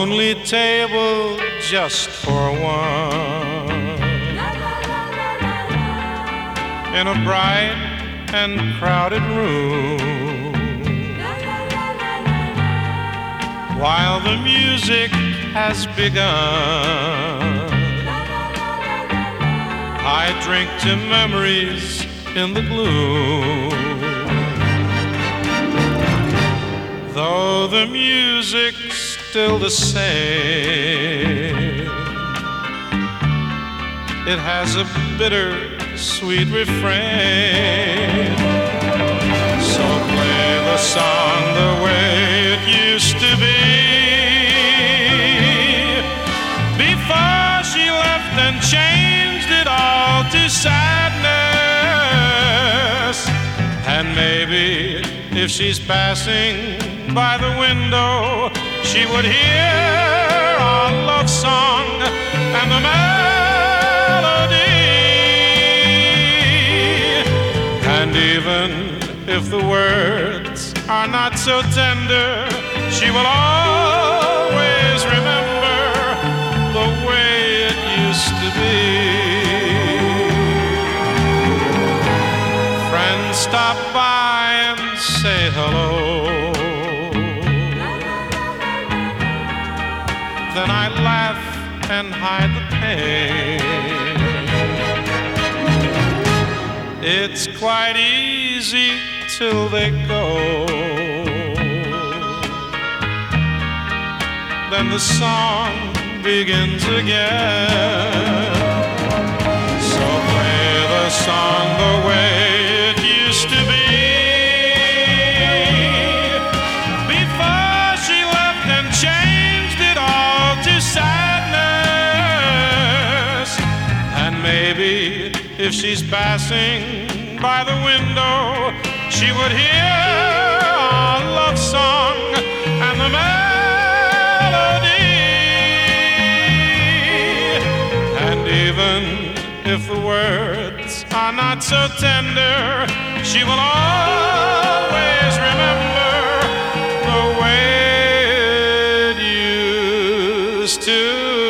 lonely table just for one, in a bright and crowded room, while the music has begun. I drink to memories in the gloom, though the music's still the same. It has a bitter, sweet refrain. So play the song the way it used to be, before she left and changed it all to sadness. And maybe if she's passing by the window, she would hear our love song and the melody. And even if the words are not so tender, she will always remember the way it used to be. Friends stop by and say hello, then I laugh and hide the pain. It's quite easy till they go, then the song begins again. So play the song the way it used to be, before she left and changed it all to sadness. And maybe if she's passing by the window, she would hear our love song and the melody. And even if the words are not so tender, she will always remember the way it used to